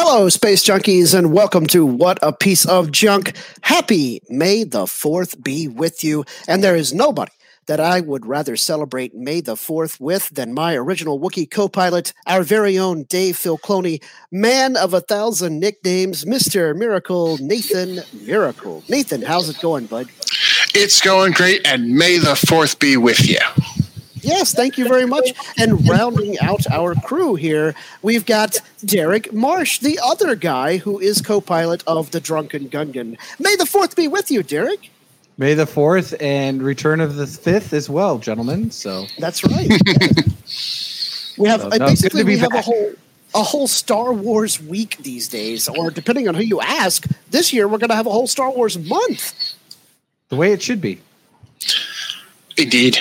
Hello, Space Junkies, and welcome to What a Piece of Junk. Happy May the 4th be with you. And there is nobody that I would rather celebrate May the 4th with than my original Wookiee co-pilot, our very own Dave Filcloni, man of 1,000 nicknames, Mr. Miracle, Nathan Miracle. Nathan, how's it going, bud? It's going great, and May the 4th be with you. Yes, thank you very much. And rounding out our crew here, we've got Derek Marsh, the other guy who is co-pilot of the Drunken Gungan. May the 4th be with you, Derek. May the 4th and return of the 5th as well, gentlemen. So that's right. We have basically we have a whole Star Wars week these days, or depending on who you ask, this year we're going to have a whole Star Wars month. The way it should be. Indeed.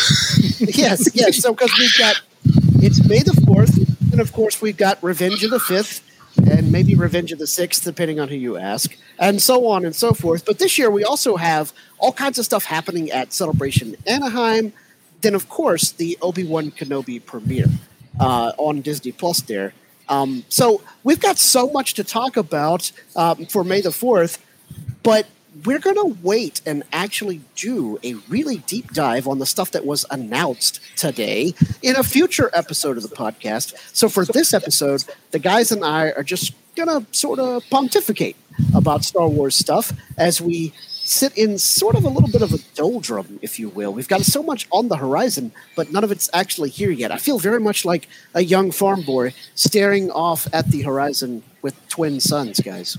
Yes. So because it's May the 4th, and of course we've got Revenge of the 5th, and maybe Revenge of the 6th, depending on who you ask, and so on and so forth. But this year we also have all kinds of stuff happening at Celebration Anaheim. Then, of course, the Obi-Wan Kenobi premiere on Disney Plus there. So we've got so much to talk about for May the 4th, but we're going to wait and actually do a really deep dive on the stuff that was announced today in a future episode of the podcast. So for this episode, the guys and I are just going to sort of pontificate about Star Wars stuff as we sit in sort of a little bit of a doldrum, if you will. We've got so much on the horizon, but none of it's actually here yet. I feel very much like a young farm boy staring off at the horizon with twin sons, guys.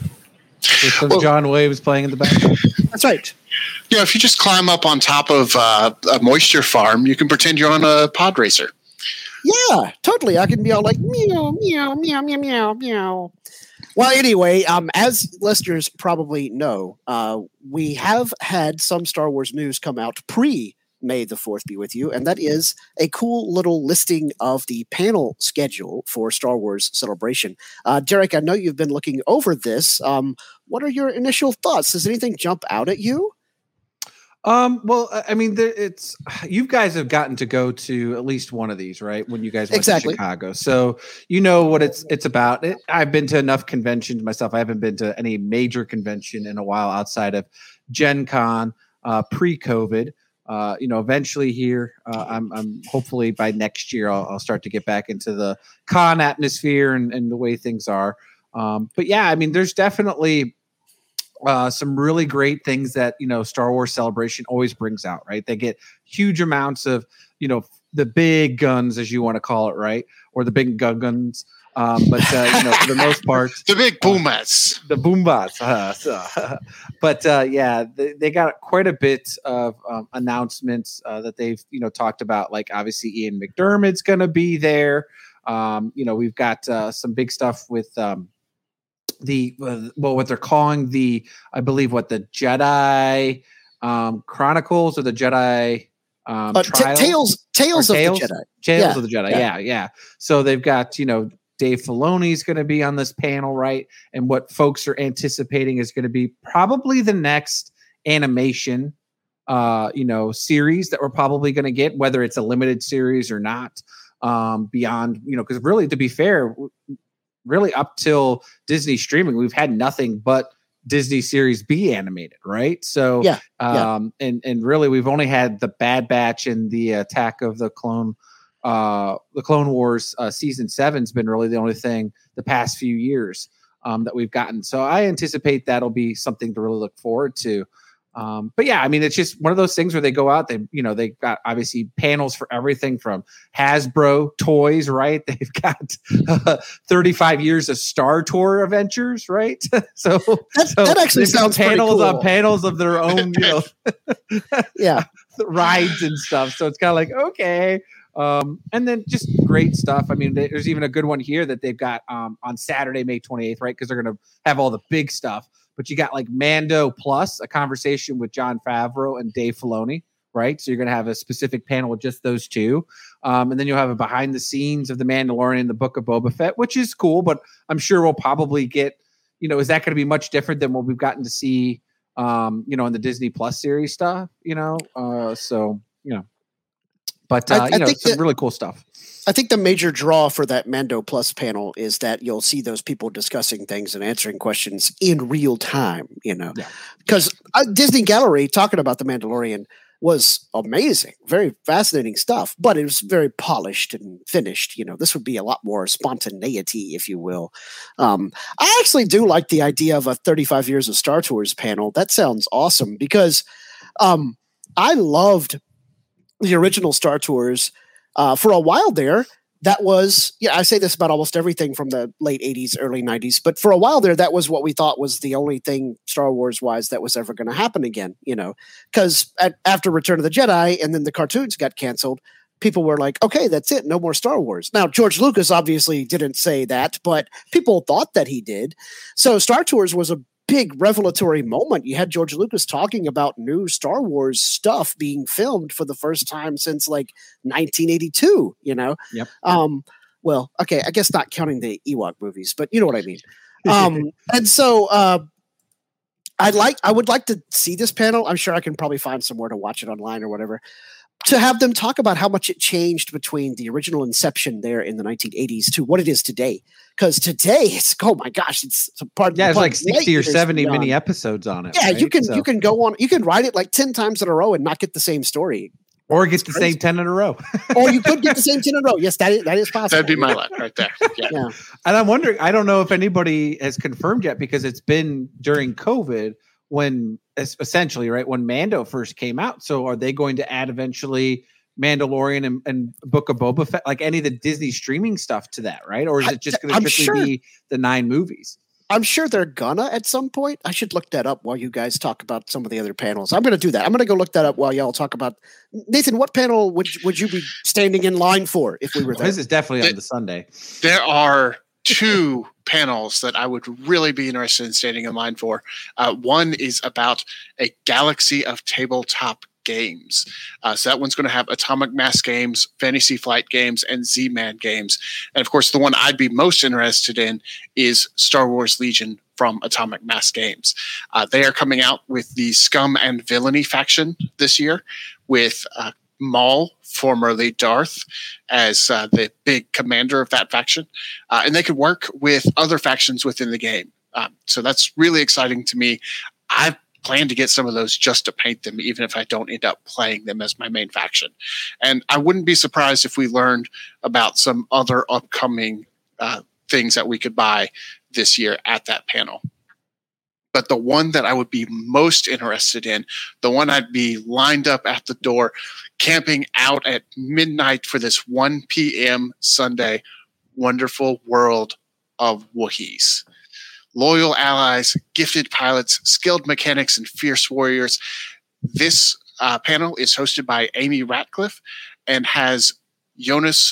With some John Williams playing in the background. That's right. Yeah, if you just climb up on top of a moisture farm, you can pretend you're on a pod racer. Yeah, totally. I can be all like, meow, meow, meow, meow, meow, meow. Well, anyway, as listeners probably know, we have had some Star Wars news come out May the 4th be with you, and that is a cool little listing of the panel schedule for Star Wars Celebration. Derek, I know you've been looking over this. What are your initial thoughts? Does anything jump out at you? Well, I mean, you guys have gotten to go to at least one of these, right? When you guys went to Chicago, so you know what it's about. I've been to enough conventions myself. I haven't been to any major convention in a while outside of Gen Con pre-COVID. Eventually here, I'm hopefully by next year, I'll start to get back into the con atmosphere and the way things are. But yeah, I mean, there's definitely some really great things that, Star Wars Celebration always brings out, right? They get huge amounts of, the big guns, as you want to call it, right? Or the big guns. But for the most part, the big boomers, the boombats. But they got quite a bit of announcements that they've talked about. Like obviously Ian McDermott's going to be there. We've got some big stuff with what they're calling the Jedi Chronicles or the Jedi. Tales of the Jedi. Tales of the Jedi. Yeah. So they've got Dave Filoni is going to be on this panel, right? And what folks are anticipating is going to be probably the next animation, series that we're probably going to get, whether it's a limited series or not. Beyond, because really, to be fair, really up till Disney streaming, we've had nothing but Disney series be animated, right? So, and really, we've only had the Bad Batch and the Attack of the Clone Wars season 7's been really the only thing the past few years that we've gotten. So I anticipate that'll be something to really look forward to. But yeah, I mean, it's just one of those things where they go out, they got obviously panels for everything from Hasbro toys, right? They've got 35 years of Star Tour adventures, right? so that actually sounds panels pretty cool. On panels of their own, rides and stuff. So it's kind of like, okay. And then just great stuff. I mean, there's even a good one here that they've got on Saturday, May 28th, right? Because they're going to have all the big stuff. But you got like Mando Plus, a conversation with Jon Favreau and Dave Filoni, right? So you're going to have a specific panel with just those two. And then you'll have a behind the scenes of The Mandalorian and the Book of Boba Fett, which is cool. But I'm sure we'll probably get, is that going to be much different than what we've gotten to see, in the Disney Plus series stuff, But I think some really cool stuff. I think the major draw for that Mando Plus panel is that you'll see those people discussing things and answering questions in real time, because Disney Gallery talking about The Mandalorian was amazing, very fascinating stuff, but it was very polished and finished. This would be a lot more spontaneity, if you will. I actually do like the idea of a 35 Years of Star Tours panel. That sounds awesome because I loved the original Star Tours. For a while there, that was, I say this about almost everything from the late 80s, early 90s, but for a while there, that was what we thought was the only thing Star Wars wise that was ever going to happen again, because after Return of the Jedi and then the cartoons got canceled, people were like, okay, that's it. No more Star Wars. Now, George Lucas obviously didn't say that, but people thought that he did. So Star Tours was a big revelatory moment. You had George Lucas talking about new Star Wars stuff being filmed for the first time since like 1982, Yep. Well, okay, I guess not counting the Ewok movies, but you know what I mean. And so I would like to see this panel. I'm sure I can probably find somewhere to watch it online or whatever, to have them talk about how much it changed between the original inception there in the 1980s to what it is today. Because today it's, oh my gosh, it's a part. Yeah, it's like 60 or 70 mini episodes on it. Yeah, right? you can go on. You can write it like 10 times in a row and not get the same story, or get the same 10 in a row. Or you could get the same 10 in a row. Yes, that is possible. That'd be my luck right there. Yeah. And I'm wondering, I don't know if anybody has confirmed yet, because it's been during COVID when essentially, right, when Mando first came out. So are they going to add eventually Mandalorian and Book of Boba Fett, like any of the Disney streaming stuff to that, right? Or is it just going to strictly be the 9 movies? I'm sure they're gonna at some point. I should look that up while you guys talk about some of the other panels. I'm going to do that. I'm going to go look that up while y'all talk about. Nathan, what panel would you be standing in line for if we were there? This is definitely on the Sunday. There are 2 panels that I would really be interested in standing in line for. One is about a galaxy of tabletop games. So that one's going to have Atomic Mass games, Fantasy Flight games, and Z-Man games. And of course, the one I'd be most interested in is Star Wars Legion from Atomic Mass games. They are coming out with the Scum and Villainy faction this year, with Maul, formerly Darth, as the big commander of that faction. And they could work with other factions within the game. So that's really exciting to me. I plan to get some of those just to paint them, even if I don't end up playing them as my main faction. And I wouldn't be surprised if we learned about some other upcoming things that we could buy this year at that panel. But the one that I would be most interested in, the one I'd be lined up at the door, camping out at midnight for this 1 p.m. Sunday, Wonderful World of Wookiees. Loyal allies, gifted pilots, skilled mechanics, and fierce warriors. This panel is hosted by Amy Ratcliffe and has Jonas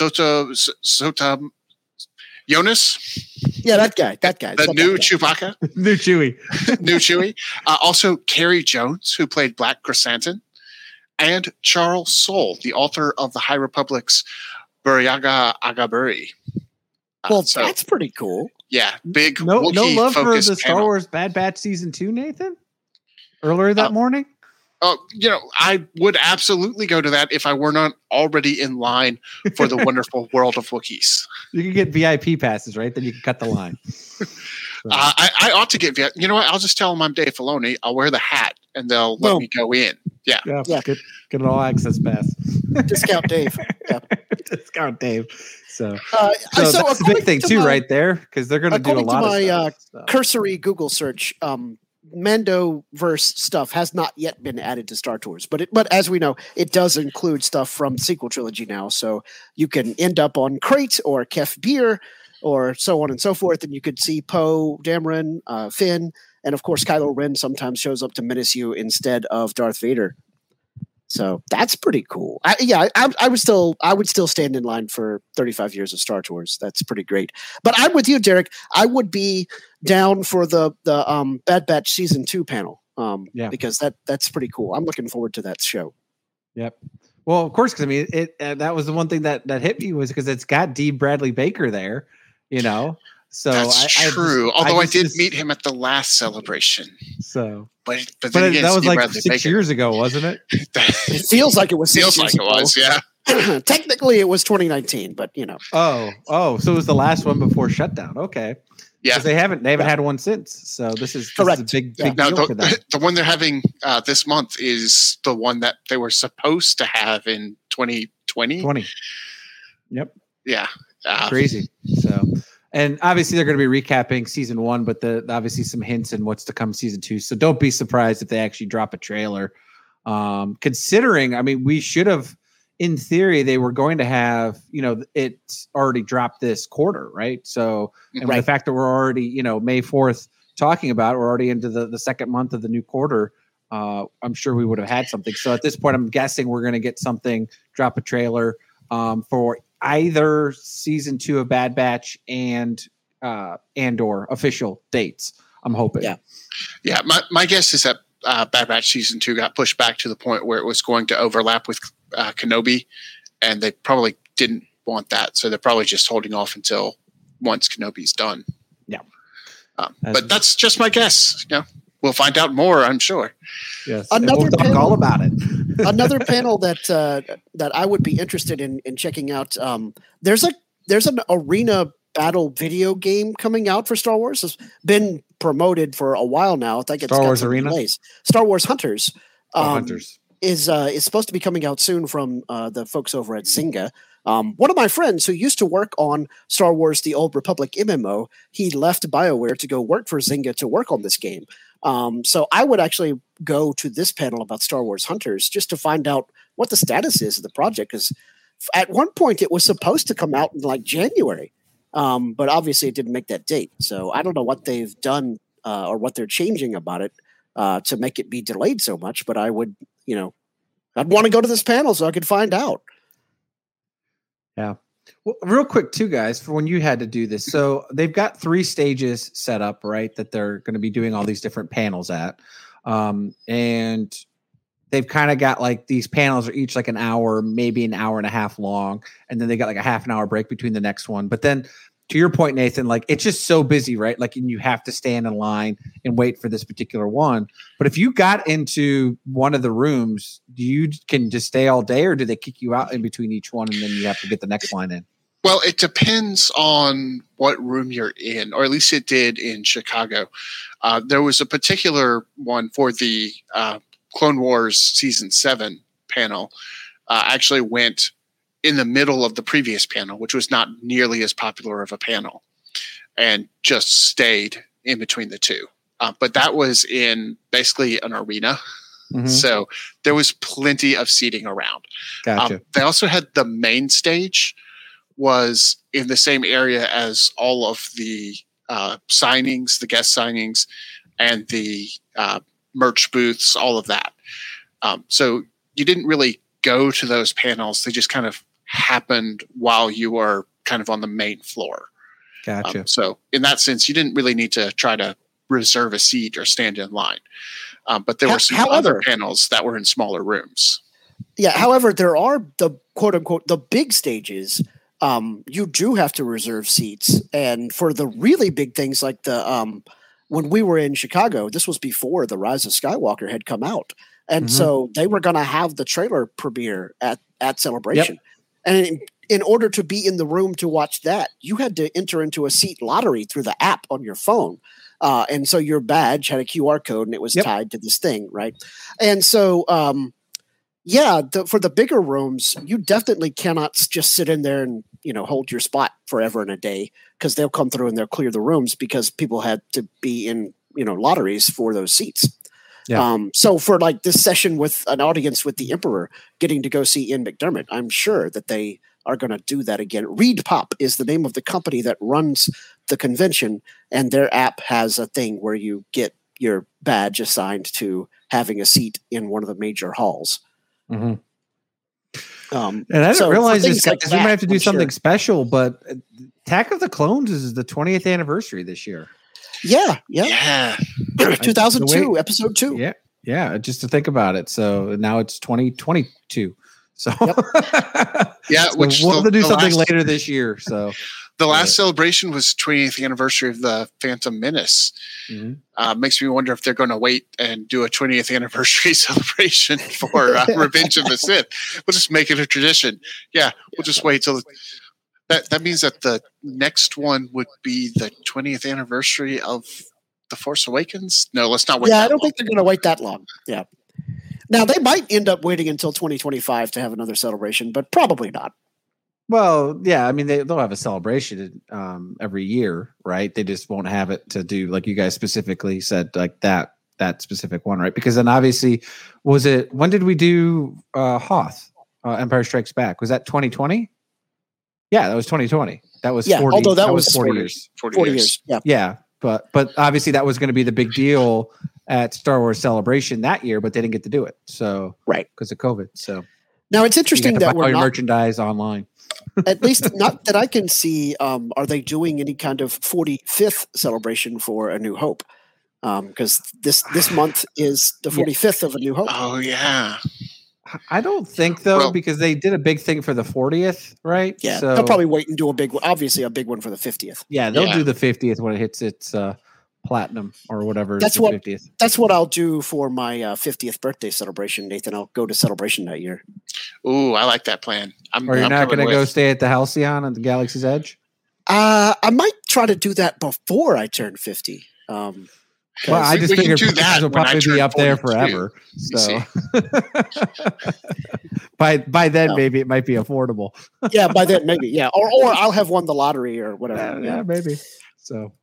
Jonas? Yeah, that guy. The new Chewbacca. New Chewie. New Chewie. Also, Carrie Jones, who played Black Chrysanthemum, and Charles Soule, the author of the High Republic's Buryaga Agaburi. Well, that's pretty cool. Yeah, big no love for the panel. Star Wars Bad Batch Season 2, Nathan? Earlier that morning? I would absolutely go to that if I were not already in line for the Wonderful World of Wookiees. You can get VIP passes, right? Then you can cut the line. I ought to get VIP. You know what? I'll just tell them I'm Dave Filoni. I'll wear the hat, and they'll let me go in. Yeah. Get an all-access pass. Discount Dave. Yeah. Discount Dave. So that's the big thing, too, right there, because they're going to do a lot of stuff. My cursory Google search, Mandoverse stuff has not yet been added to Star Tours, but as we know, it does include stuff from the sequel trilogy now. So you can end up on Crate or Kef Bir or so on and so forth, and you could see Poe Dameron, Finn, and of course Kylo Ren sometimes shows up to menace you instead of Darth Vader. So that's pretty cool. I would still stand in line for 35 years of Star Tours. That's pretty great. But I'm with you, Derek. I would be down for the Bad Batch Season 2 panel. Because that's pretty cool. I'm looking forward to that show. Yep. Well, of course, because I mean, that was the one thing that hit me was because it's got D. Bradley Baker there, So that's true. Although I did meet him at the last celebration. So, but that was like 6 years ago, wasn't it? It feels like it was. Feels like it was. Yeah. Technically, it was 2019, but you know. Oh, so it was the last one before shutdown. Okay. Yeah, they haven't had one since. So this is correct. A big now, deal for them. The one they're having this month is the one that they were supposed to have in 2020. Yep. Yeah. Crazy. So, and obviously they're going to be recapping season 1, but obviously some hints in what's to come season 2. So don't be surprised if they actually drop a trailer. Considering, I mean, we should have. In theory, they were going to have, it's already dropped this quarter, right? So, and the fact that we're already, May 4th talking about it, we're already into the second month of the new quarter. I'm sure we would have had something. So at this point, I'm guessing we're going to get something, drop a trailer for either season 2 of Bad Batch and or official dates. I'm hoping. Yeah. My guess is that Bad Batch season 2 got pushed back to the point where it was going to overlap with Kenobi, and they probably didn't want that, so they're probably just holding off until once Kenobi's done. Yeah, but that's just my guess. We'll find out more, I'm sure. Yes, we'll talk all about it. Another panel that I would be interested in checking out. There's an arena battle video game coming out for Star Wars. It's been promoted for a while now. I think it's Star Wars Arena, delays. Star Wars Hunters. Hunters is supposed to be coming out soon from the folks over at Zynga. One of my friends who used to work on Star Wars: The Old Republic MMO, he left BioWare to go work for Zynga to work on this game. So I would actually go to this panel about Star Wars Hunters just to find out what the status is of the project. Because at one point it was supposed to come out in like January, but obviously it didn't make that date. So I don't know what they've done or what they're changing about it to make it be delayed so much. But I would, I'd want to go to this panel so I could find out. Yeah. Well, real quick too, guys, for when you had to do this. So they've got 3 stages set up, right? That they're going to be doing all these different panels at. And they've kind of got like these panels are each like an hour, maybe an hour and a half long. And then they got like a half an hour break between the next one. But then to your point, Nathan, like it's just so busy, right? Like, and you have to stand in line and wait for this particular one. But if you got into one of the rooms, you can just stay all day, or do they kick you out in between each one and then you have to get the next line in? Well, it depends on what room you're in, or at least it did in Chicago. There was a particular one for the Clone Wars Season 7 panel. Actually went in the middle of the previous panel, which was not nearly as popular of a panel, and just stayed in between the two. But that was in basically an arena. Mm-hmm. So there was plenty of seating around. Gotcha. They also had the main stage was in the same area as all of the signings, the guest signings, and the merch booths, all of that. So you didn't really go to those panels. They just kind of happened while you were kind of on the main floor. Gotcha. So in that sense, you didn't really need to try to reserve a seat or stand in line. But there were some other panels that were in smaller rooms. Yeah. However, there are the quote unquote, the big stages. You do have to reserve seats. And for the really big things like the, when we were in Chicago, this was before The Rise of Skywalker had come out. And so they were going to have the trailer premiere at Celebration. Yep. And in order to be in the room to watch that, you had to enter into a seat lottery through the app on your phone. And so your badge had a QR code and it was tied to this thing, right? And so, for the bigger rooms, you definitely cannot just sit in there and, hold your spot forever and a day, because they'll come through and they'll clear the rooms because people had to be in, lotteries for those seats. Yeah. So for like this session with an audience with the Emperor getting to go see Ian McDermott, I'm sure that they are going to do that again. ReedPop is the name of the company that runs the convention, and their app has a thing where you get your badge assigned to having a seat in one of the major halls. Mm-hmm. And I didn't realize this, guys. Like we might have to do something special, but Attack of the Clones is the 20th anniversary this year. Yeah. 2002, way, episode 2. Yeah. Just to think about it. So now it's 2022. So yeah, so we'll have to do something later this year. So The last celebration was 20th anniversary of the Phantom Menace. Mm-hmm. Makes me wonder if they're going to wait and do a 20th anniversary celebration for Revenge of the Sith. We'll just make it a tradition. Yeah, we'll just wait till that means that the next one would be the 20th anniversary of The Force Awakens. No, let's not wait. Yeah, I don't think they're going to wait that long. Yeah. Now they might end up waiting until 2025 to have another celebration, but probably not. Well, yeah, I mean they'll have a celebration every year, right? They just won't have it to do like you guys specifically said, like that specific one, right? Because then obviously, when did we do Hoth? Empire Strikes Back? Was that 2020? Yeah, that was 2020. That was 40. Although that was 40 years. 40 years. Yeah. Yeah, but obviously that was going to be the big deal at Star Wars Celebration that year, but they didn't get to do it. So right because of COVID. So now it's interesting that we're all your not merchandise online. At least not that I can see. Are they doing any kind of 45th celebration for A New Hope? Because this month is the 45th of A New Hope. Oh yeah. I don't think though, because they did a big thing for the 40th, right? Yeah, so, they'll probably wait and do a big one. Obviously, a big one for the 50th. Yeah, they'll do the 50th when it hits its platinum or whatever. That's the 50th. That's what I'll do for my 50th birthday celebration, Nathan. I'll go to Celebration that year. Ooh, I like that plan. Or you're not going to go stay at the Halcyon on the Galaxy's Edge? I might try to do that before I turn 50. Well, I just figured that will probably be up there forever. So by then, maybe it might be affordable. Yeah, by then, maybe. Yeah, or I'll have won the lottery or whatever. Yeah, maybe. So,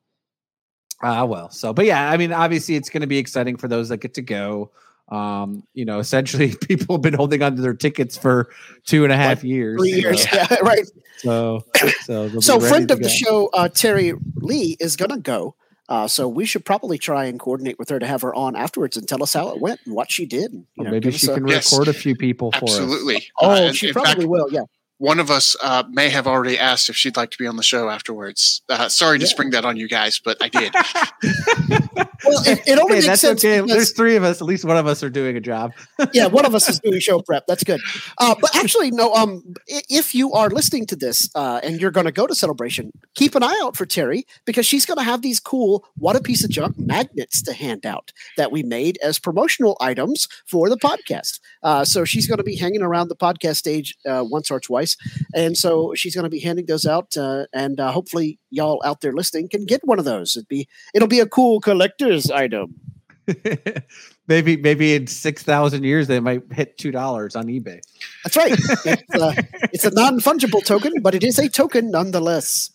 but yeah, I mean, obviously, it's going to be exciting for those that get to go. Essentially, people have been holding on to their tickets for 2.5 years. 3 years, yeah, right. So friend of the show, Terry Lee, is going to go. So we should probably try and coordinate with her to have her on afterwards and tell us how it went and what she did. And, maybe she can record a few people for us. Absolutely. Oh, she probably will. Yeah. One of us may have already asked if she'd like to be on the show afterwards. Sorry to spring that on you guys, but I did. Well, it only makes sense. Okay. There's 3 of us. At least one of us are doing a job. Yeah, one of us is doing show prep. That's good. But actually, no. If you are listening to this and you're going to go to Celebration, keep an eye out for Terry because she's going to have these cool "What a Piece of Junk" magnets to hand out that we made as promotional items for the podcast. So she's going to be hanging around the podcast stage once or twice. And so she's going to be handing those out, and hopefully y'all out there listening can get one of those. It'll be a cool collector's item. maybe in 6,000 years they might hit $2 on eBay. That's right. It's a non-fungible token, but it is a token nonetheless.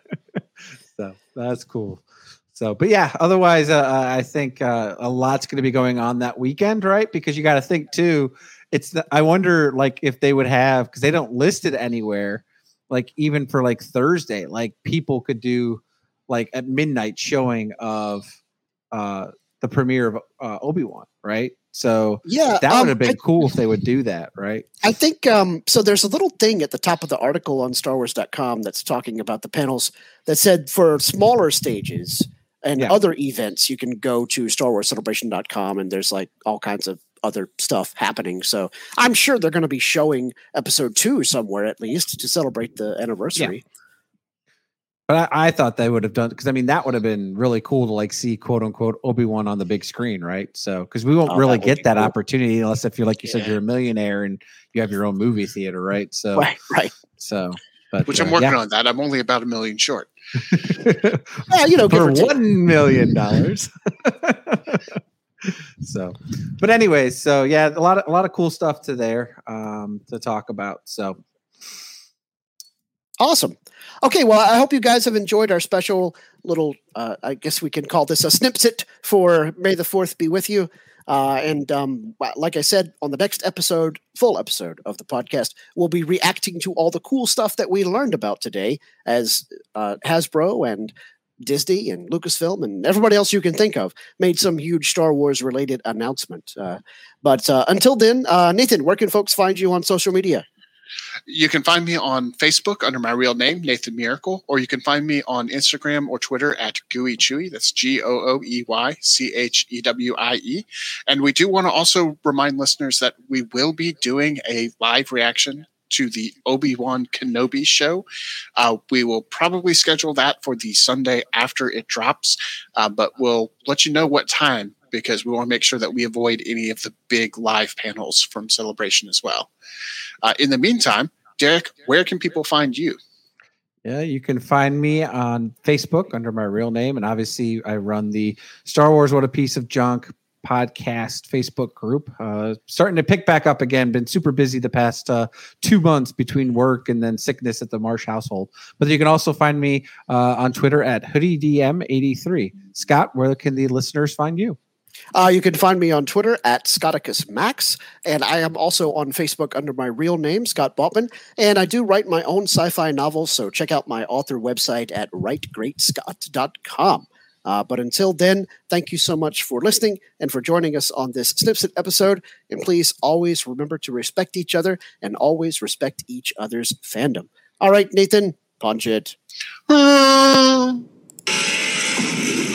So that's cool. So, but yeah, otherwise, I think a lot's going to be going on that weekend, right? Because you got to think too. I wonder like if they would have, because they don't list it anywhere, like even for like Thursday, like people could do like at midnight showing of the premiere of Obi-Wan, right? So yeah, that would have been cool if they would do that, right? I think so. There's a little thing at the top of the article on StarWars.com that's talking about the panels that said for smaller stages and other events, you can go to StarWarsCelebration.com and there's like all kinds of other stuff happening. So I'm sure they're going to be showing episode 2 somewhere at least to celebrate the anniversary. Yeah. But I thought they would have done, because I mean, that would have been really cool to like see quote unquote Obi-Wan on the big screen, right? So, because we won't really get that opportunity unless if you're like you said, you're a millionaire and you have your own movie theater, right? So, right. So, but which I'm working on that. I'm only about $1 million short. For $1 million. So, but anyways, so yeah, a lot of cool stuff to talk about. So awesome. Okay, well, I hope you guys have enjoyed our special little, I guess we can call this a snipsit for May the 4th be with you. And like I said, on the next full episode of the podcast, we'll be reacting to all the cool stuff that we learned about today as Hasbro and Disney and Lucasfilm and everybody else you can think of made some huge Star Wars related announcement. But until then, Nathan, where can folks find you on social media? You can find me on Facebook under my real name, Nathan Miracle, or you can find me on Instagram or Twitter at Gooey Chewy. That's GOOEYCHEWIE. And we do want to also remind listeners that we will be doing a live reaction to the Obi-Wan Kenobi show. We will probably schedule that for the Sunday after it drops, but we'll let you know what time, because we want to make sure that we avoid any of the big live panels from Celebration as well. In the meantime, Derek, where can people find you? Yeah, you can find me on Facebook under my real name. And obviously, I run the Star Wars What a Piece of Junk podcast Facebook group. Starting to pick back up again. Been super busy the past 2 months between work and then sickness at the Marsh household. But you can also find me on Twitter at HoodieDM83. Scott, where can the listeners find you? You can find me on Twitter at ScotticusMax, and I am also on Facebook under my real name, Scott Botman, and I do write my own sci-fi novels, so check out my author website at writegreatscott.com. But until then, thank you so much for listening and for joining us on this Snipsit episode, and please always remember to respect each other and always respect each other's fandom. All right, Nathan, punch it.